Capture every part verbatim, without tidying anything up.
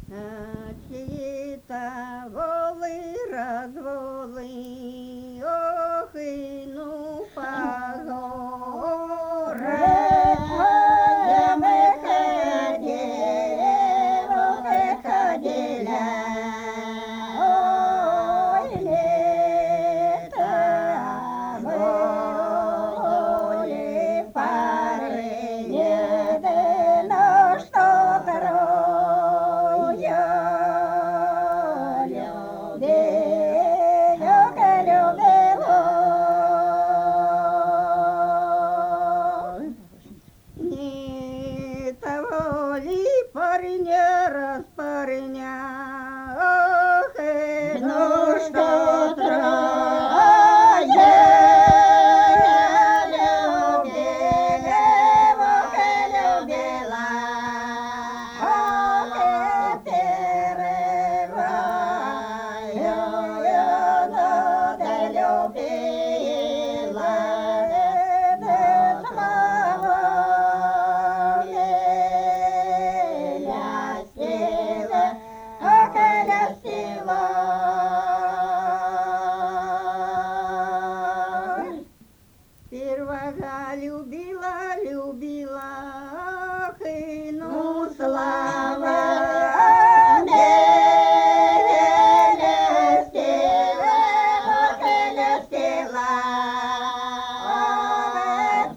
Чиїта воли розволи, ох, і ну погоре. Мы ходили, мы ходили, ой, лето, воли пары не дано, что второе любилюка любила. Ні того лі пареня, распареня, ох, і Ну что трое любили, вот и любила, ох, и первая, ну ты любила, ты самого лястила, ох, и лястила. первого любила, любила, ох, і ну Ну, слава. слава лястила, ох, и лястила, ох,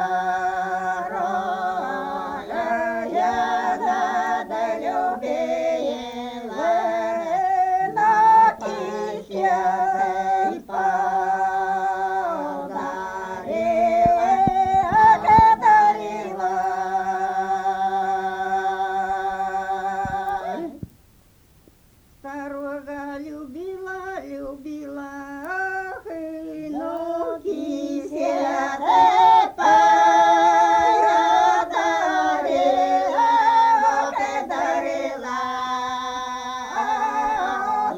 вторая надо любила, но кисей подарила, ох, и дарила. Старого любила, любила, ох, і ну Ну, кися. кисей подарила, ох, и дарила, ох,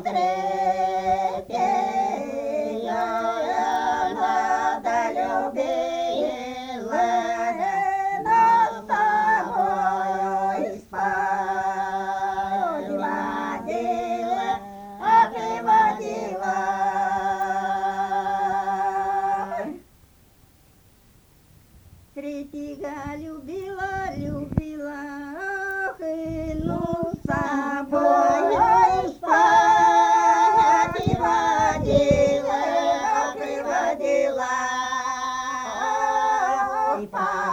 третья надо любила, но с тобой спать водила, ох, и водила. Третьего любила, любила, ох, і ну с собой. Ой, спать и водила, ох, и водила, ой,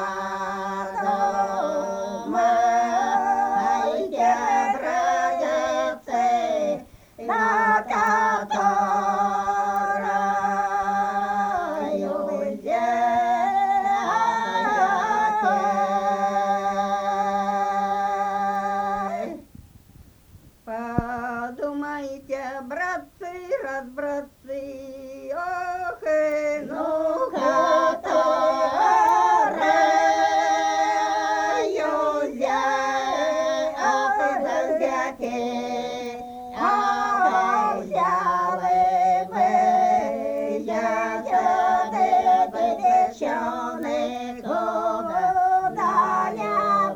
подумайте, братцы, на которую взять. Подумайте, братцы, раз братцы, ох, і Ну, ну которую взять, ох, да взяти, ох, взяли бы я сюди бы девчонок, куда не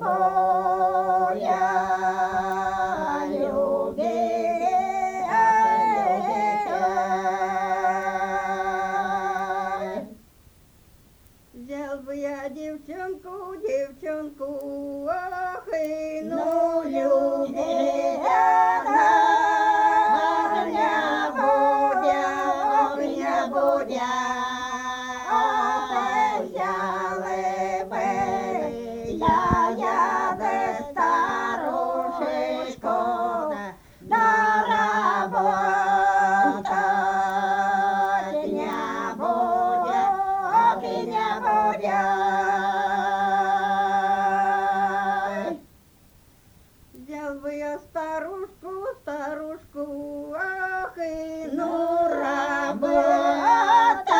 боя любить. взял бы я девчонку, девчонку, ох, і ну Ну, любила. любила, огня будя, огня будя, ох, взяли би я, я де старушечку, да работать не будя, ох, і не будя. Взял бы я старушку, старушку, ах, и Ну, ну работать